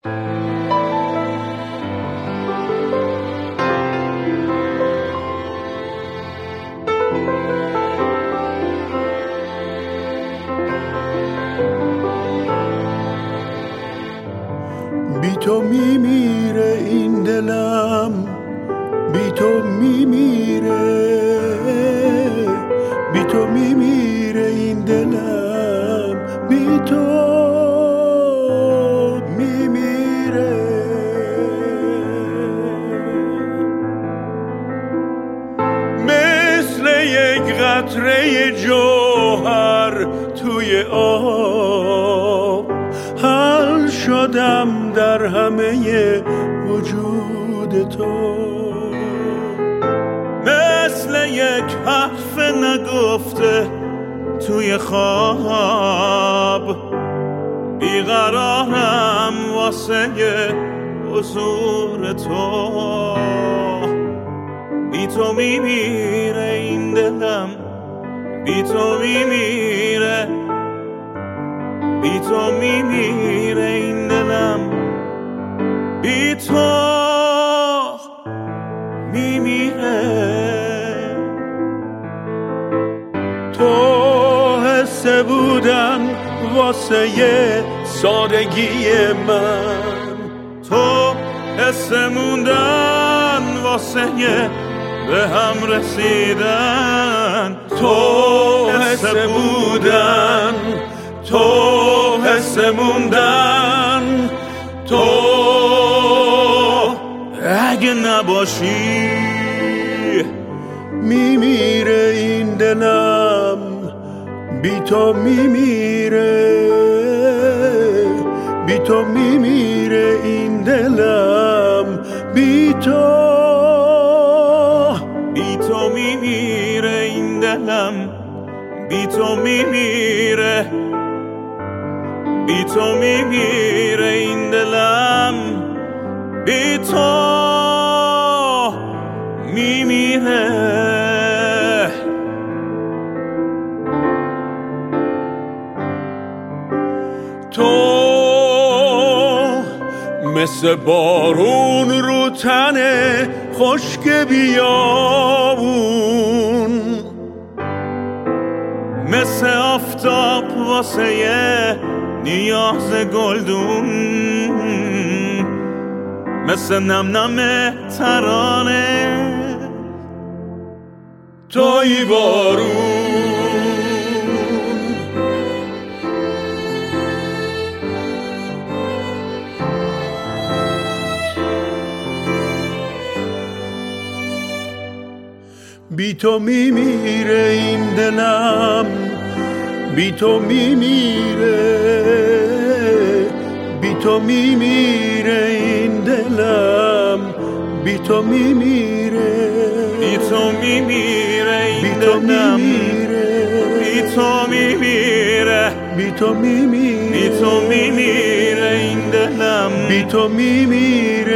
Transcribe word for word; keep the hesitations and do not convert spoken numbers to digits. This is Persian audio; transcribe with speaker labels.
Speaker 1: بی تو میمیره این دلم، بی تو میمیره، بی تو میمیره این دلم، بی تو میمیره. مثل یک قطره جوهر توی آب حل شدم در همه وجود تو، مثل یک حرف نگفته توی خواب بیقرارم واسه حضور تو. بی تو میمیره این دلم، بی تو میمیره، بی تو میمیره این دلم، بی تو میمیره. تو حس بودن واسه سادگی من، تو حس موندن واسه به هم رسیدن، تو حس بودن، تو حس موندن، تو اگه نباشی میمیره این دلم، بی تو میمیره، بی تو میمیره این دلم، بی تو، بی تو میمیره این دلم، بی تو میمیره، بی تو میمیره این دلم، بی تو میمیره. تو مثل بارون رو تن خشک بیابون، مثل آفتاب واسه نیاز گلدون، مثل نم نم ترانه توی بارون. بی تو میمیره این دلم، بی تو میمیره، بی تو میمیره این دلم، بی تو میمیره،
Speaker 2: بی تو میمیره این دلم، بی تو میمیره،
Speaker 1: بی تو میمیره،
Speaker 2: بی تو میمیره این دلم،
Speaker 1: بی تو میمیره